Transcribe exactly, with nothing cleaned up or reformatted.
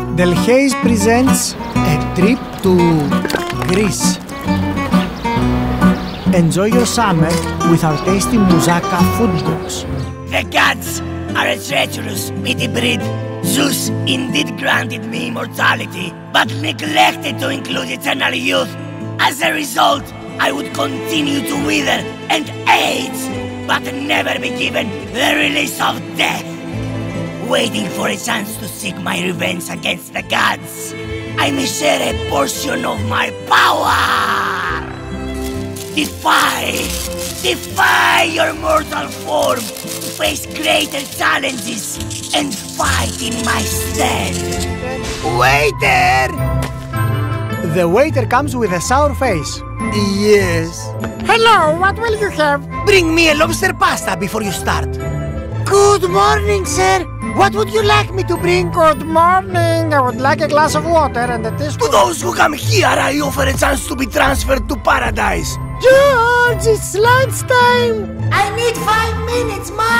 Delhaize presents a trip to Greece. Enjoy your summer with our tasty moussaka food box. The gods are a treacherous, mighty breed. Zeus indeed granted me immortality, but neglected to include eternal youth. As a result, I would continue to wither and age, but never be given the release of death. Waiting for a chance to seek my revenge against the gods, I may share a portion of my power. Defy, defy your mortal form to face greater challenges and fight in my stead. Waiter! The waiter comes with a sour face. Yes. Hello, what will you have? Bring me a lobster pasta before you start. Good morning, sir. What would you like me to bring? Good morning. I would like a glass of water and a teaspoon. To those who come here, I offer a chance to be transferred to paradise. George, it's lunchtime. I need five minutes, Mom!